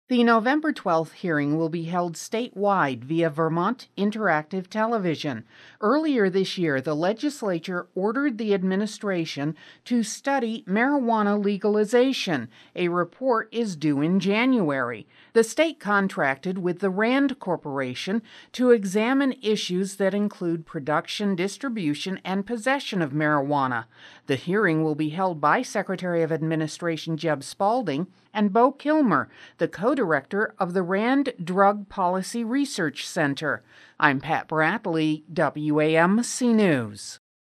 The November 12th hearing will be held statewide via Vermont Interactive Television. Earlier this year, the legislature ordered the administration to study marijuana legalization. A report is due in January. The state contracted with the RAND Corporation to examine issues that include production, distribution, and possession of marijuana. The hearing will be held by Secretary of Administration Jeb Spaulding and Beau Kilmer, the co-director of the RAND Drug Policy Research Center. I'm Pat Bradley, WAMC News.